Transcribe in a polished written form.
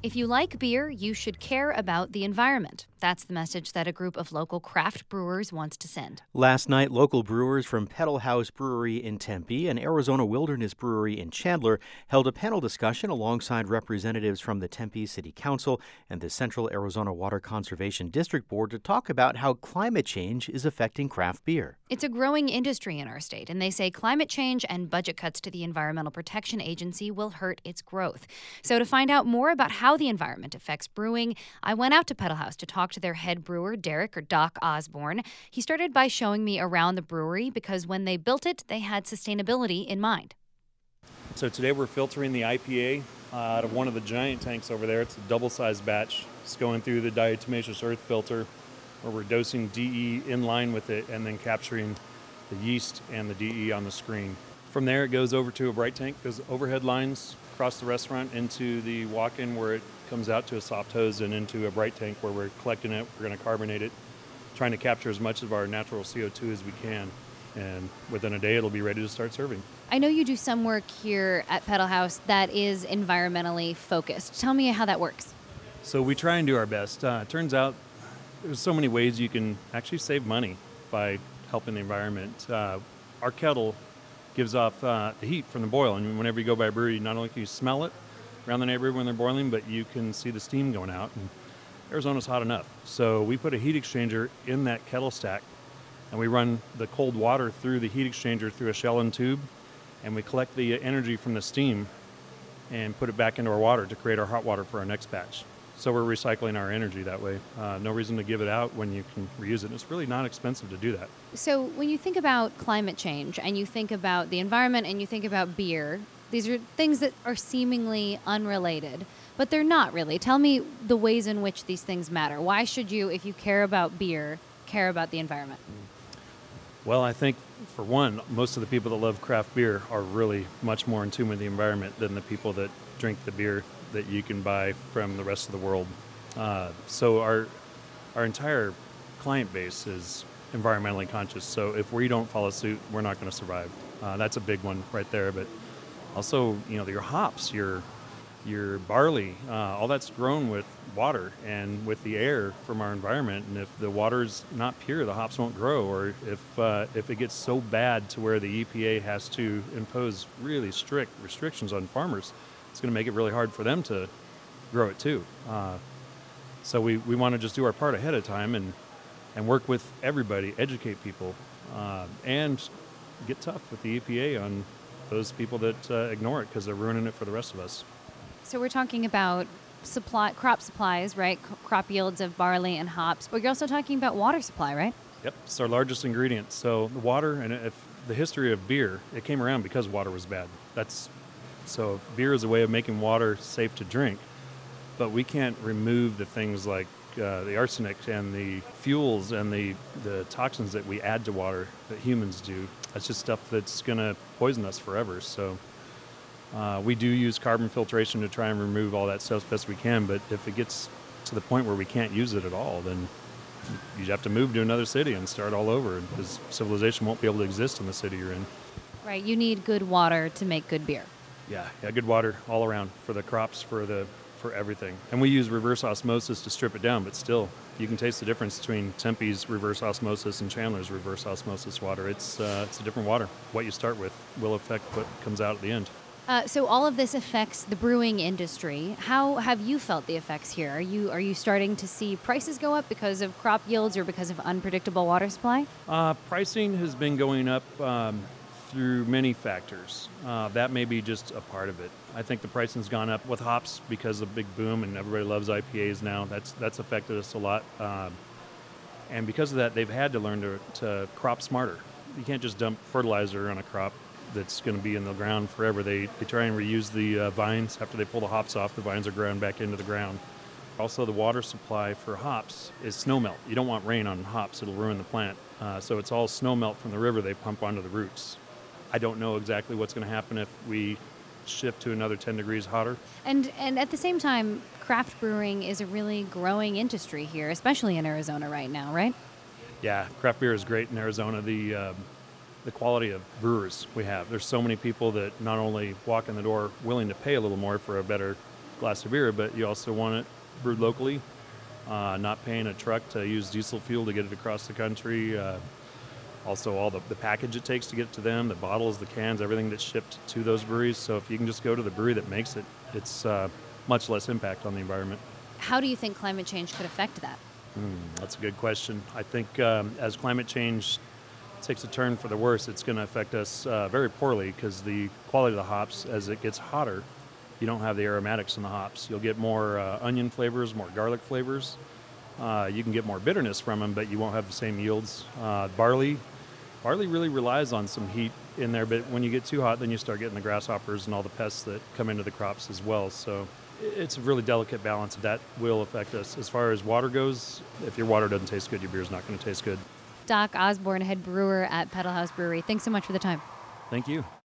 If you like beer, you should care about the environment. That's the message that a group of local craft brewers wants to send. Last night, local brewers from Pedal House Brewery in Tempe and Arizona Wilderness Brewery in Chandler held a panel discussion alongside representatives from the Tempe City Council and the Central Arizona Water Conservation District Board to talk about how climate change is affecting craft beer. It's a growing industry in our state, and they say climate change and budget cuts to the Environmental Protection Agency will hurt its growth. So to find out more about how the environment affects brewing, I went out to Pedal House to talk to their head brewer, Derek or Doc Osborne. He started by showing me around the brewery because when they built it, they had sustainability in mind. So today we're filtering the IPA out of one of the giant tanks over there. It's a double-sized batch. It's going through the diatomaceous earth filter where we're dosing DE in line with it and then capturing the yeast and the DE on the screen. From there it goes over to a bright tank, goes overhead lines across the restaurant into the walk-in where it comes out to a soft hose and into a bright tank where we're collecting it, we're going to carbonate it, trying to capture as much of our natural CO2 as we can. And within a day, it'll be ready to start serving. I know you do some work here at Pedal House that is environmentally focused. Tell me how that works. So we try and do our best. It turns out there's so many ways you can actually save money by helping the environment. Our kettle gives off the heat from the boil, and whenever you go by a brewery, not only can you smell it around the neighborhood when they're boiling, but you can see the steam going out. And Arizona's hot enough. So we put a heat exchanger in that kettle stack, and we run the cold water through the heat exchanger through a shell and tube, and we collect the energy from the steam and put it back into our water to create our hot water for our next batch. So we're recycling our energy that way. No reason to give it out when you can reuse it. It's really not expensive to do that. So when you think about climate change and you think about the environment and you think about beer, these are things that are seemingly unrelated, but they're not really. Tell me the ways in which these things matter. Why should you, if you care about beer, care about the environment? Well, I think, for one, most of the people that love craft beer are really much more in tune with the environment than the people that drink the beer that you can buy from the rest of the world. So our entire client base is environmentally conscious. So if we don't follow suit, we're not going to survive. That's a big one right there. But also, your hops, your barley, all that's grown with water and with the air from our environment. And if the water's not pure, the hops won't grow. Or if it gets so bad to where the EPA has to impose really strict restrictions on farmers, it's going to make it really hard for them to grow it too. So we want to just do our part ahead of time and work with everybody, educate people, and get tough with the EPA on those people that ignore it because they're ruining it for the rest of us. So we're talking about crop supplies, right? Crop yields of barley and hops, but you're also talking about water supply, right? Yep, it's our largest ingredient. So the water, and if the history of beer, it came around because water was bad. So beer is a way of making water safe to drink, but we can't remove the things like the arsenic and the fuels and the toxins that we add to water that humans do. That's just stuff that's going to poison us forever. So we do use carbon filtration to try and remove all that stuff as best we can, but if it gets to the point where we can't use it at all, then you have to move to another city and start all over because civilization won't be able to exist in the city you're in. Right, you need good water to make good beer. Yeah, good water all around for the crops, for everything. And we use reverse osmosis to strip it down, but still, you can taste the difference between Tempe's reverse osmosis and Chandler's reverse osmosis water. It's a different water. What you start with will affect what comes out at the end. So all of this affects the brewing industry. How have you felt the effects here? Are you starting to see prices go up because of crop yields or because of unpredictable water supply? Pricing has been going up through many factors. That may be just a part of it. I think the pricing's gone up with hops because of big boom and everybody loves IPAs now. That's affected us a lot. And because of that, they've had to learn to crop smarter. You can't just dump fertilizer on a crop that's going to be in the ground forever. They try and reuse the vines. After they pull the hops off, the vines are ground back into the ground. Also, the water supply for hops is snow melt. You don't want rain on hops. It'll ruin the plant. So it's all snow melt from the river they pump onto the roots. I don't know exactly what's going to happen if we shift to another 10 degrees hotter. And at the same time, craft brewing is a really growing industry here, especially in Arizona right now, right? Yeah, craft beer is great in Arizona. The quality of brewers we have. There's so many people that not only walk in the door willing to pay a little more for a better glass of beer, but you also want it brewed locally, not paying a truck to use diesel fuel to get it across the country. Also, all the package it takes to get it to them, the bottles, the cans, everything that's shipped to those breweries. So if you can just go to the brewery that makes it, it's much less impact on the environment. How do you think climate change could affect that? That's a good question. I think as climate change takes a turn for the worse, it's going to affect us very poorly because the quality of the hops, as it gets hotter, you don't have the aromatics in the hops. You'll get more onion flavors, more garlic flavors. You can get more bitterness from them, but you won't have the same yields. Barley really relies on some heat in there, but when you get too hot, then you start getting the grasshoppers and all the pests that come into the crops as well. So it's a really delicate balance. That will affect us. As far as water goes, if your water doesn't taste good, your beer's not going to taste good. Doc Osborne, head brewer at Pedal House Brewery. Thanks so much for the time. Thank you.